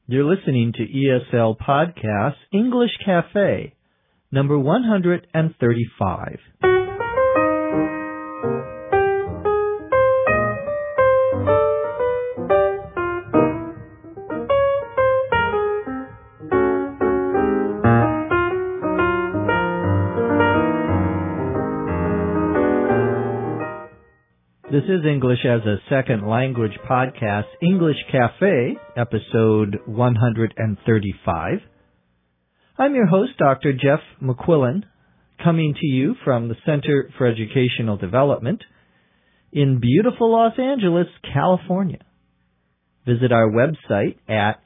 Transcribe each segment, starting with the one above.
You're listening to ESL Podcast English Cafe, number 135. This is English as a Second Language Podcast, English Cafe, episode 135. I'm your host, Dr. Jeff McQuillan, coming to you from the Center for Educational Development in beautiful Los Angeles, California. Visit our website at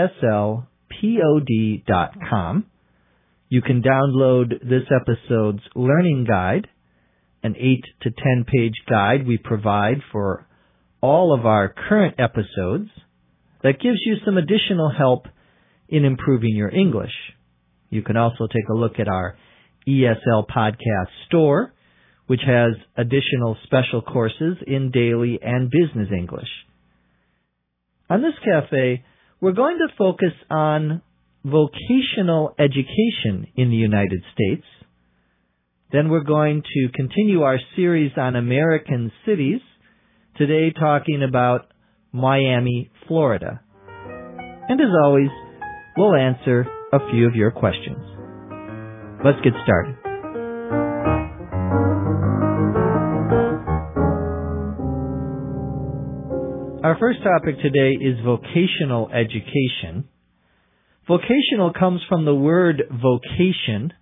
eslpod.com. You can download this episode's learning guide, an 8 to 10 page guide we provide for all of our current episodes that gives you some additional help in improving your English. You can also take a look at our ESL Podcast store, which has additional special courses in daily and business English. On this cafe, we're going to focus on vocational education in the United States. Then we're going to continue our series on American cities, today talking about Miami, Florida. And as always, we'll answer a few of your questions. Let's get started. Our first topic today is vocational education. Vocational comes from the word vocation,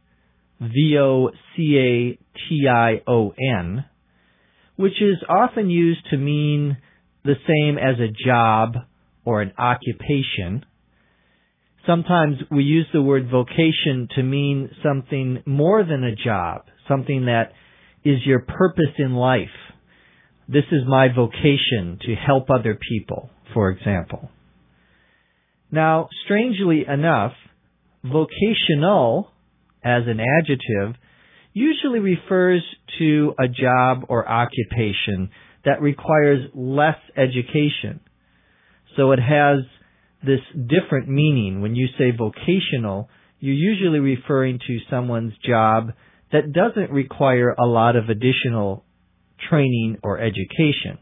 V-O-C-A-T-I-O-N, which is often used to mean the same as a job or an occupation. Sometimes we use the word vocation to mean something more than a job, something that is your purpose in life. This is my vocation, to help other people, for example. Now, strangely enough, vocational as an adjective usually refers to a job or occupation that requires less education. So it has this different meaning. When you say vocational, you're usually referring to someone's job that doesn't require a lot of additional training or education.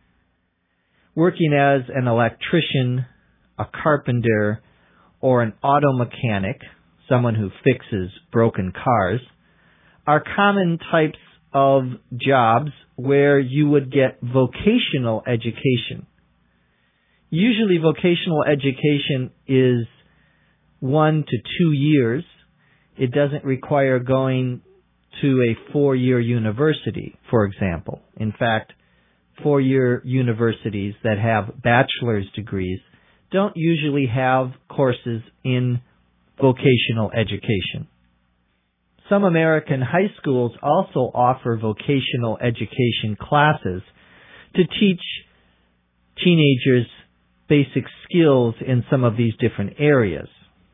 Working as an electrician, a carpenter, or an auto mechanic, someone who fixes broken cars, are common types of jobs where you would get vocational education. Usually vocational education is 1 to 2 years. It doesn't require going to a 4-year university, for example. In fact, 4-year universities that have bachelor's degrees don't usually have courses in vocational education. Some American high schools also offer vocational education classes to teach teenagers basic skills in some of these different areas.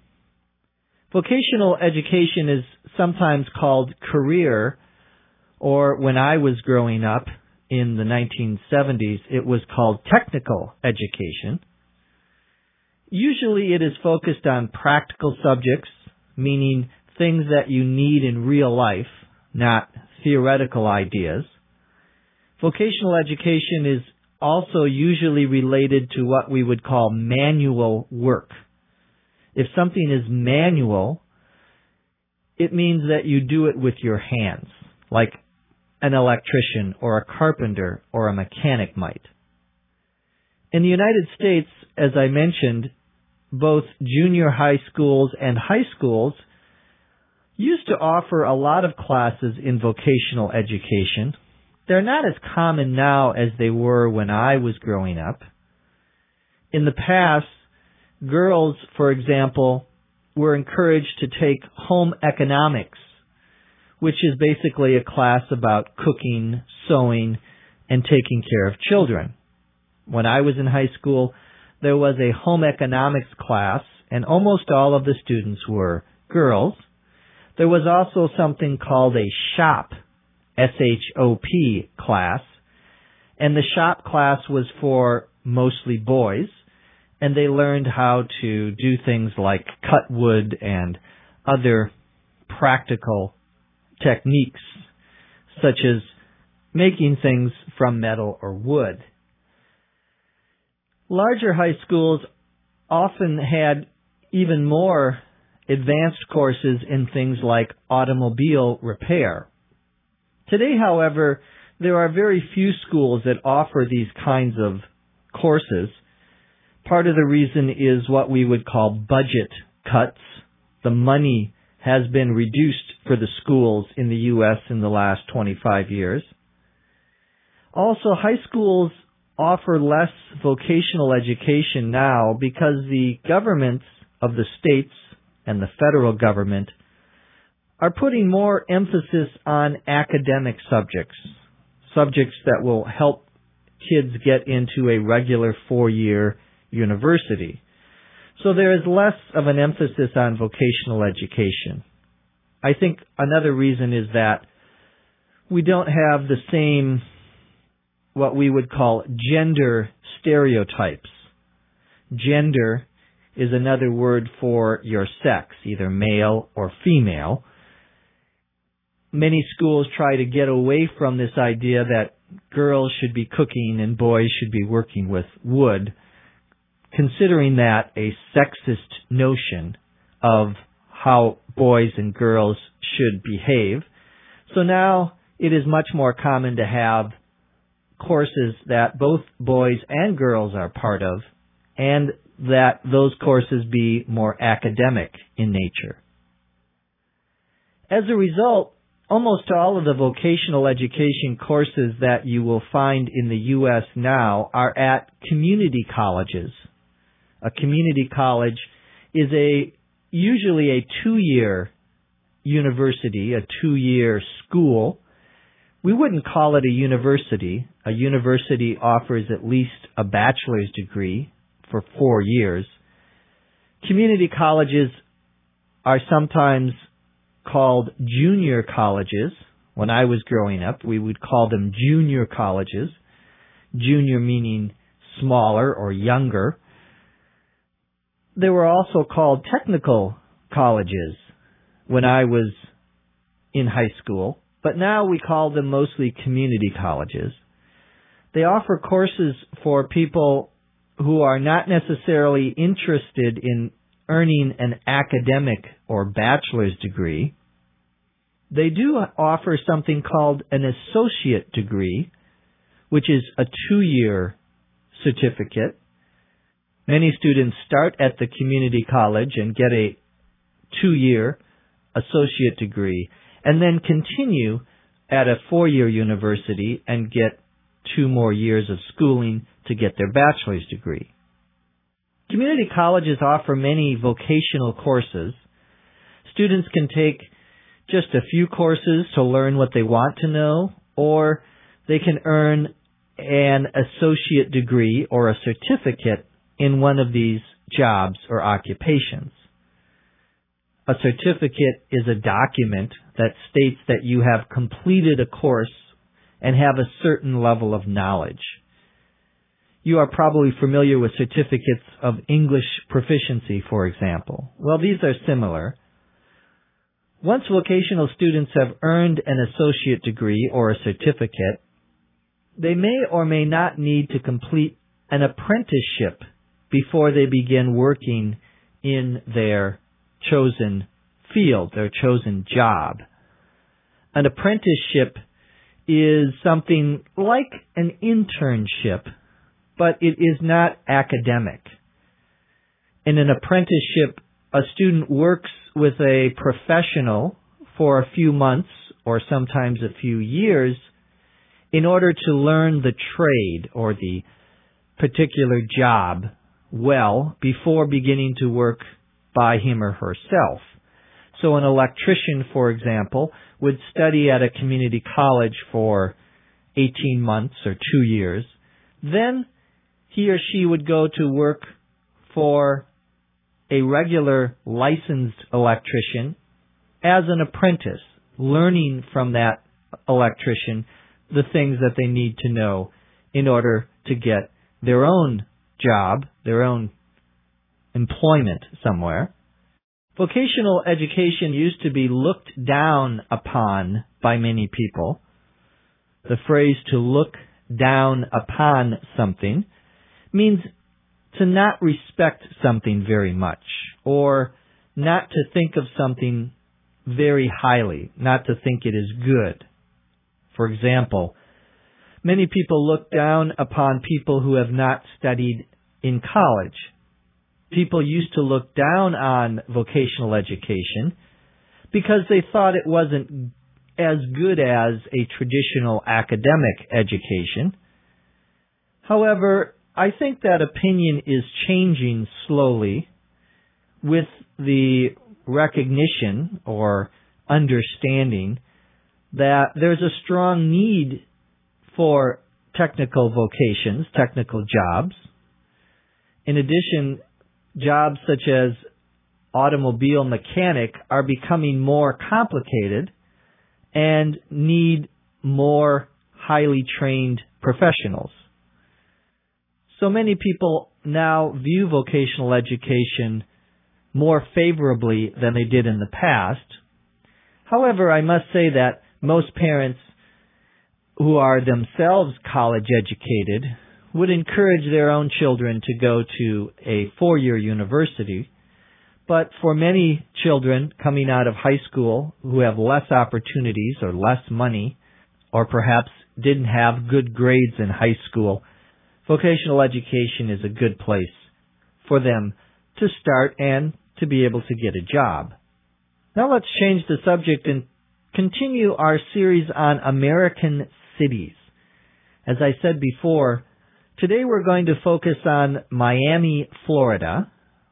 Vocational education is sometimes called career, or when I was growing up in the 1970s, it was called technical education. Usually it is focused on practical subjects, meaning things that you need in real life, not theoretical ideas. Vocational education is also usually related to what we would call manual work. If something is manual, it means that you do it with your hands, like an electrician or a carpenter or a mechanic might. In the United States, as I mentioned, both junior high schools and high schools used to offer a lot of classes in vocational education. They're not as common now as they were when I was growing up. In the past, girls, for example, were encouraged to take home economics, which is basically a class about cooking, sewing, and taking care of children. When I was in high school, there was a home economics class, and almost all of the students were girls. There was also something called a shop, S-H-O-P class, and the shop class was for mostly boys, and they learned how to do things like cut wood and other practical techniques, such as making things from metal or wood. Larger high schools often had even more advanced courses in things like automobile repair. Today, however, there are very few schools that offer these kinds of courses. Part of the reason is what we would call budget cuts. The money has been reduced for the schools in the U.S. in the last 25 years. Also, high schools offer less vocational education now because the governments of the states and the federal government are putting more emphasis on academic subjects that will help kids get into a regular 4-year university. So there is less of an emphasis on vocational education. I think another reason is that we don't have the same, what we would call gender stereotypes. Gender is another word for your sex, either male or female. Many schools try to get away from this idea that girls should be cooking and boys should be working with wood, considering that a sexist notion of how boys and girls should behave. So now it is much more common to have courses that both boys and girls are part of, and that those courses be more academic in nature. As a result, almost all of the vocational education courses that you will find in the U.S. now are at community colleges. A community college is usually a 2-year university, a 2-year school. We wouldn't call it a university. A university offers at least a bachelor's degree for 4 years. Community colleges are sometimes called junior colleges. When I was growing up, we would call them junior colleges. Junior meaning smaller or younger. They were also called technical colleges when I was in high school, but now we call them mostly community colleges. They offer courses for people who are not necessarily interested in earning an academic or bachelor's degree. They do offer something called an associate degree, which is a 2-year certificate. Many students start at the community college and get a 2-year associate degree, and then continue at a 4-year university and get 2 more years of schooling to get their bachelor's degree. Community colleges offer many vocational courses. Students can take just a few courses to learn what they want to know, or they can earn an associate degree or a certificate in one of these jobs or occupations. A certificate is a document that states that you have completed a course and have a certain level of knowledge. You are probably familiar with certificates of English proficiency, for example. Well, these are similar. Once vocational students have earned an associate degree or a certificate, they may or may not need to complete an apprenticeship before they begin working in their chosen field, their chosen job. An apprenticeship is something like an internship, but it is not academic. In an apprenticeship, a student works with a professional for a few months or sometimes a few years in order to learn the trade or the particular job well before beginning to work by him or herself. So an electrician, for example, would study at a community college for 18 months or 2 years. Then he or she would go to work for a regular licensed electrician as an apprentice, learning from that electrician the things that they need to know in order to get their own job, their own employment somewhere. Vocational education used to be looked down upon by many people. The phrase to look down upon something means to not respect something very much, or not to think of something very highly, not to think it is good. For example, many people look down upon people who have not studied in college. People used to look down on vocational education because they thought it wasn't as good as a traditional academic education. However, I think that opinion is changing slowly with the recognition or understanding that there's a strong need for technical vocations, technical jobs. In addition, jobs such as automobile mechanic are becoming more complicated and need more highly trained professionals. So many people now view vocational education more favorably than they did in the past. However, I must say that most parents who are themselves college educated would encourage their own children to go to a 4-year university. But for many children coming out of high school who have less opportunities or less money, or perhaps didn't have good grades in high school, vocational education is a good place for them to start and to be able to get a job. Now let's change the subject and continue our series on American cities. As I said before, today we're going to focus on Miami, Florida.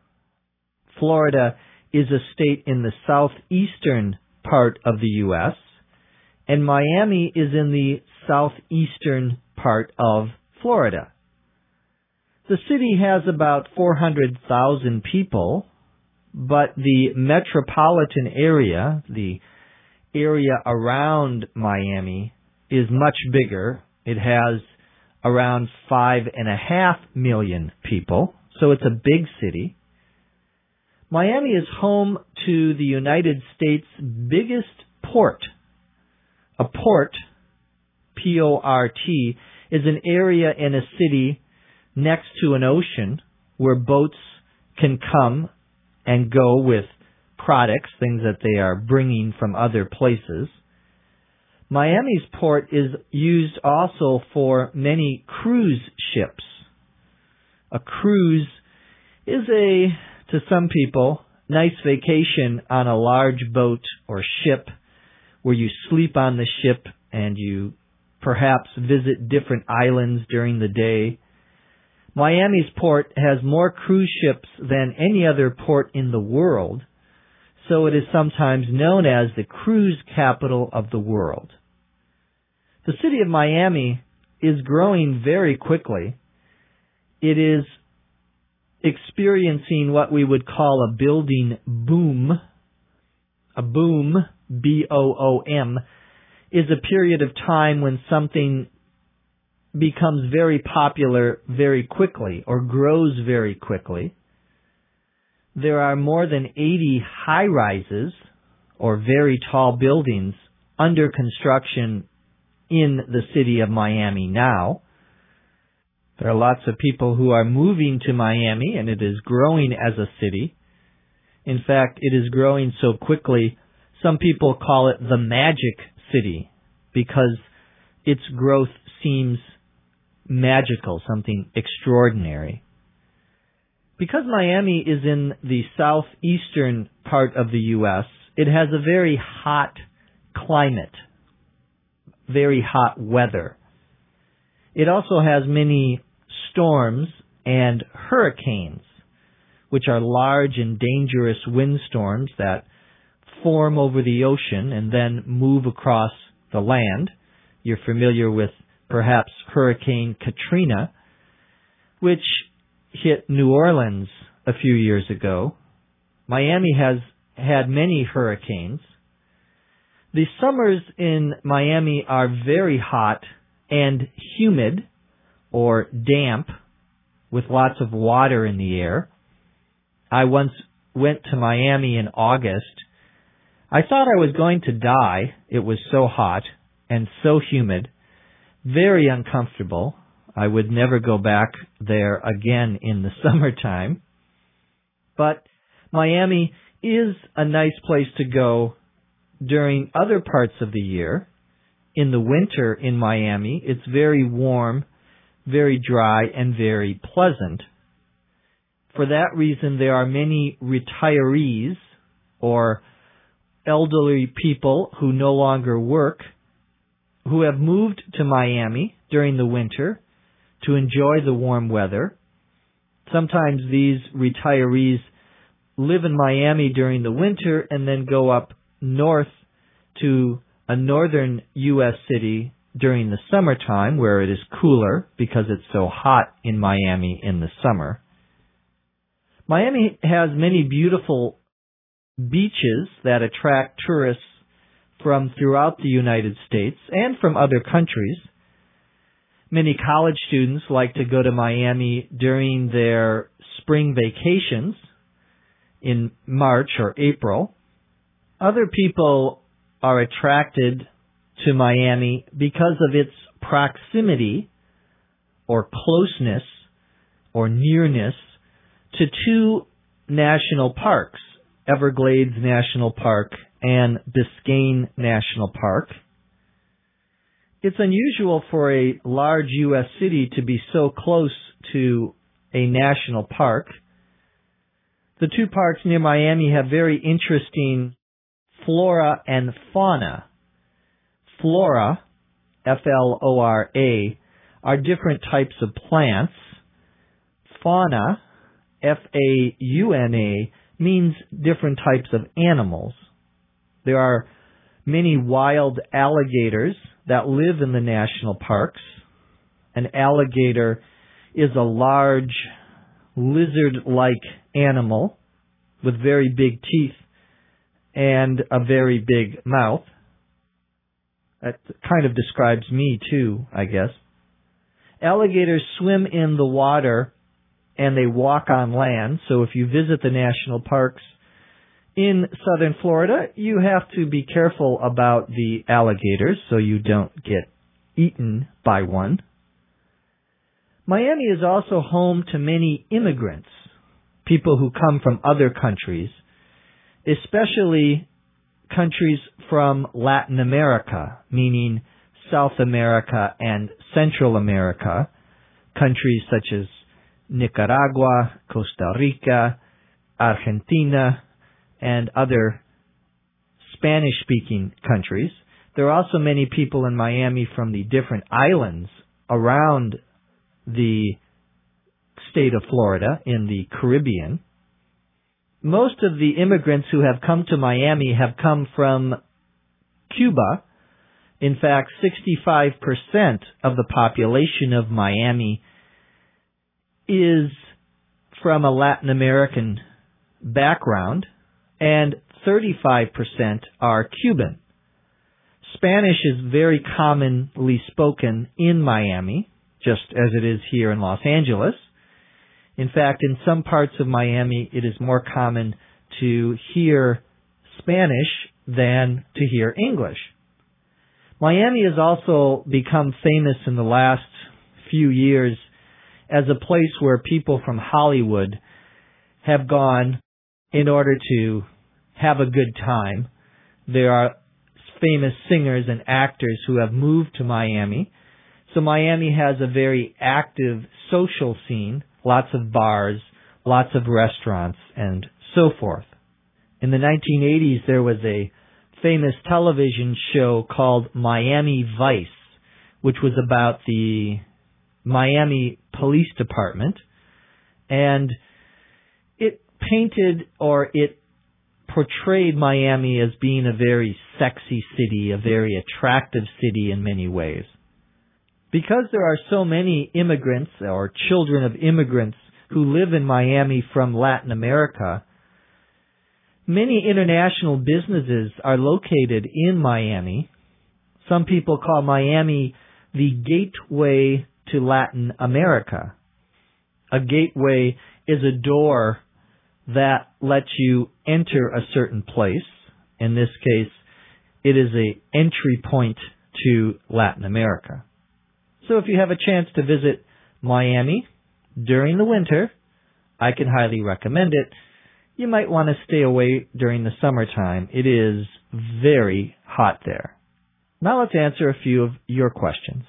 Florida is a state in the southeastern part of the U.S., and Miami is in the southeastern part of Florida. The city has about 400,000 people, but the metropolitan area, the area around Miami, is much bigger. It has around 5.5 million people, so it's a big city. Miami is home to the United States' biggest port. A port, P-O-R-T, is an area in a city next to an ocean where boats can come and go with products, things that they are bringing from other places. Miami's port is used also for many cruise ships. A cruise is to some people, nice vacation on a large boat or ship where you sleep on the ship and you perhaps visit different islands during the day. Miami's port has more cruise ships than any other port in the world, so it is sometimes known as the cruise capital of the world. The city of Miami is growing very quickly. It is experiencing what we would call a building boom. A boom, B-O-O-M, is a period of time when something becomes very popular very quickly or grows very quickly. There are more than 80 high-rises or very tall buildings under construction in the city of Miami now. There are lots of people who are moving to Miami, and it is growing as a city. In fact, it is growing so quickly, some people call it the magic city because its growth seems magical, something extraordinary. Because Miami is in the southeastern part of the U.S., it has a very hot climate, very hot weather. It also has many storms and hurricanes, which are large and dangerous windstorms that form over the ocean and then move across the land. You're familiar with perhaps Hurricane Katrina, which hit New Orleans a few years ago. Miami has had many hurricanes. The summers in Miami are very hot and humid or damp with lots of water in the air. I once went to Miami in August. I thought I was going to die. It was so hot and so humid, very uncomfortable. I would never go back there again in the summertime. But Miami is a nice place to go during other parts of the year. In the winter in Miami, it's very warm, very dry, and very pleasant. For that reason, there are many retirees or elderly people who no longer work who have moved to Miami during the winter to enjoy the warm weather. Sometimes these retirees live in Miami during the winter and then go up north to a northern U.S. city during the summertime where it is cooler because it's so hot in Miami in the summer. Miami has many beautiful beaches that attract tourists from throughout the United States and from other countries. Many college students like to go to Miami during their spring vacations in March or April. Other people are attracted to Miami because of its proximity or closeness or nearness to two national parks, Everglades National Park and Biscayne National Park. It's unusual for a large U.S. city to be so close to a national park. The two parks near Miami have very interesting flora and fauna. Flora, F-L-O-R-A, are different types of plants. Fauna, F-A-U-N-A, means different types of animals. There are many wild alligators that live in the national parks. An alligator is a large lizard-like animal with very big teeth and a very big mouth. That kind of describes me too, I guess. Alligators swim in the water and they walk on land. So if you visit the national parks in southern Florida, you have to be careful about the alligators so you don't get eaten by one. Miami is also home to many immigrants, people who come from other countries, especially countries from Latin America, meaning South America and Central America, countries such as Nicaragua, Costa Rica, Argentina, and other Spanish-speaking countries. There are also many people in Miami from the different islands around the state of Florida in the Caribbean. Most of the immigrants who have come to Miami have come from Cuba. In fact, 65% of the population of Miami is from a Latin American background, and 35% are Cuban. Spanish is very commonly spoken in Miami, just as it is here in Los Angeles. In fact, in some parts of Miami, it is more common to hear Spanish than to hear English. Miami has also become famous in the last few years as a place where people from Hollywood have gone in order to have a good time. There are famous singers and actors who have moved to Miami. So Miami has a very active social scene, lots of bars, lots of restaurants, and so forth. In the 1980s, there was a famous television show called Miami Vice, which was about the Miami Police Department, and it painted or it portrayed Miami as being a very sexy city, a very attractive city in many ways. Because there are so many immigrants or children of immigrants who live in Miami from Latin America, many international businesses are located in Miami. Some people call Miami the gateway to Latin America. A gateway is a door that lets you enter a certain place. In this case, it is an entry point to Latin America. So if you have a chance to visit Miami during the winter, I can highly recommend it. You might want to stay away during the summertime. It is very hot there. Now let's answer a few of your questions.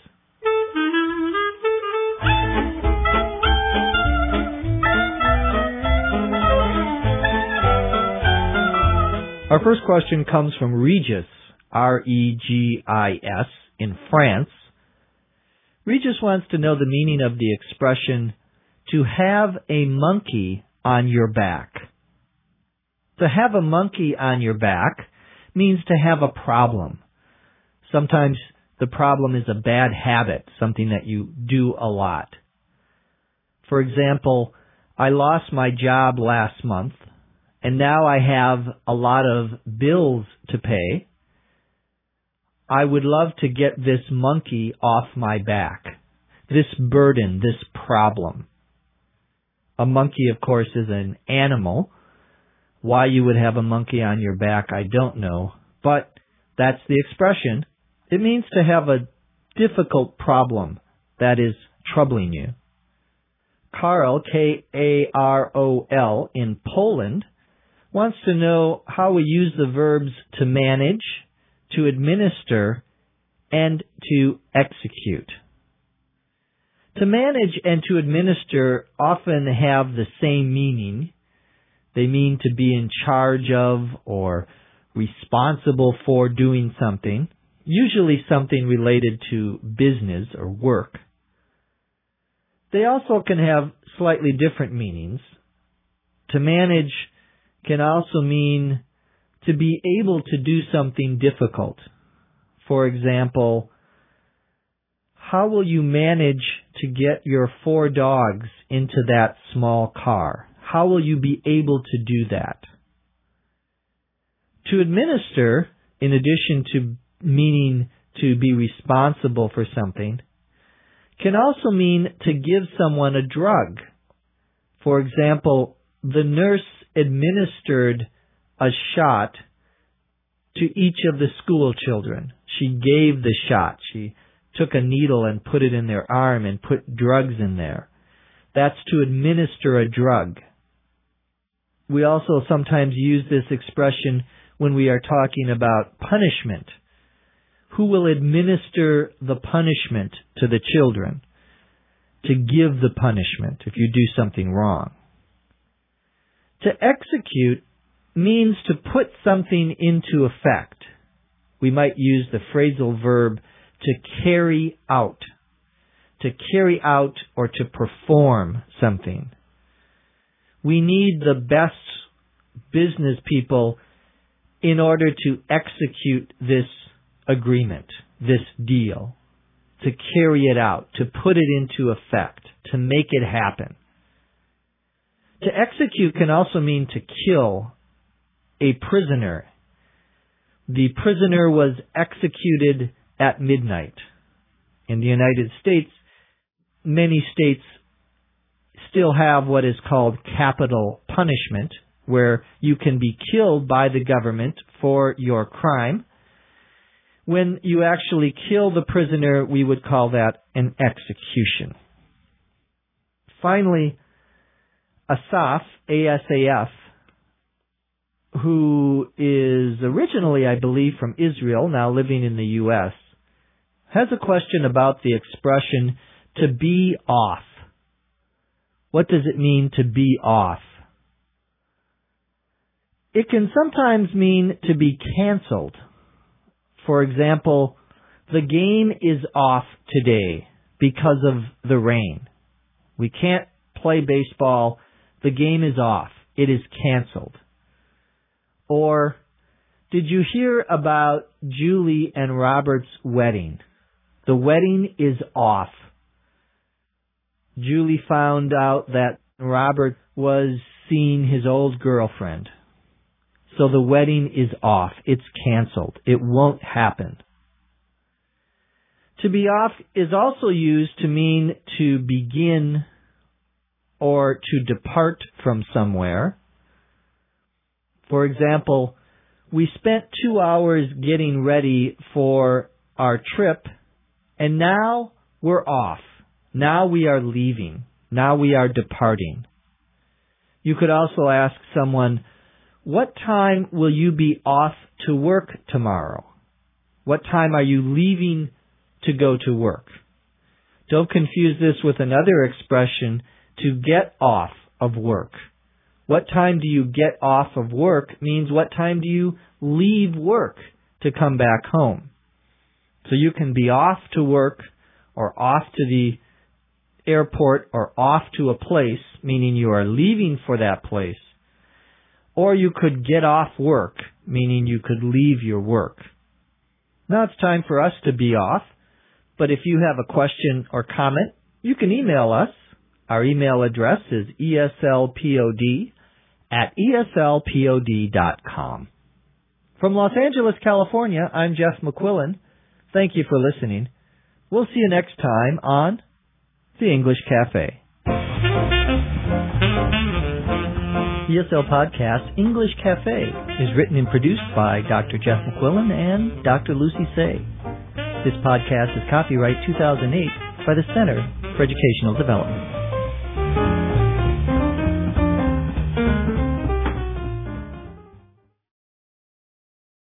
Our first question comes from Regis, R-E-G-I-S, in France. Regis wants to know the meaning of the expression, to have a monkey on your back. To have a monkey on your back means to have a problem. Sometimes the problem is a bad habit, something that you do a lot. For example, I lost my job last month, and now I have a lot of bills to pay. I would love to get this monkey off my back, this burden, this problem. A monkey, of course, is an animal. Why you would have a monkey on your back, I don't know, but that's the expression. It means to have a difficult problem that is troubling you. Karol, K-A-R-O-L, in Poland, wants to know how we use the verbs to manage, to administer, and to execute. To manage and to administer often have the same meaning. They mean to be in charge of or responsible for doing something, usually something related to business or work. They also can have slightly different meanings. To manage can also mean to be able to do something difficult. For example, how will you manage to get your 4 dogs into that small car? How will you be able to do that? To administer, in addition to meaning to be responsible for something, can also mean to give someone a drug. For example, the nurse administered a shot to each of the school children. She gave the shot. She took a needle and put it in their arm and put drugs in there. That's to administer a drug. We also sometimes use this expression when we are talking about punishment. Who will administer the punishment to the children? To give the punishment if you do something wrong. To execute means to put something into effect. We might use the phrasal verb to carry out. To carry out or to perform something. We need the best business people in order to execute this agreement, this deal, to carry it out, to put it into effect, to make it happen. To execute can also mean to kill a prisoner. The prisoner was executed at midnight. In the United States, many states still have what is called capital punishment, where you can be killed by the government for your crime. When you actually kill the prisoner, we would call that an execution. Finally, Asaf, A-S-A-F, who is originally, I believe, from Israel, now living in the U.S., has a question about the expression to be off. What does it mean to be off? It can sometimes mean to be canceled. For example, the game is off today because of the rain. We can't play baseball. The game is off. It is canceled. Or, did you hear about Julie and Robert's wedding? The wedding is off. Julie found out that Robert was seeing his old girlfriend. So the wedding is off. It's canceled. It won't happen. To be off is also used to mean to begin or to depart from somewhere. For example, we spent 2 hours getting ready for our trip, and now we're off. Now we are leaving. Now we are departing. You could also ask someone, what time will you be off to work tomorrow? What time are you leaving to go to work? Don't confuse this with another expression, to get off of work. What time do you get off of work means what time do you leave work to come back home. So you can be off to work or off to the airport or off to a place, meaning you are leaving for that place. Or you could get off work, meaning you could leave your work. Now it's time for us to be off, but if you have a question or comment, you can email us. Our email address is eslpod@eslpod.com. From Los Angeles, California, I'm Jeff McQuillan. Thank you for listening. We'll see you next time on The English Cafe. ESL Podcast English Cafe is written and produced by Dr. Jeff McQuillan and Dr. Lucy Say. This podcast is copyright 2008 by the Center for Educational Development.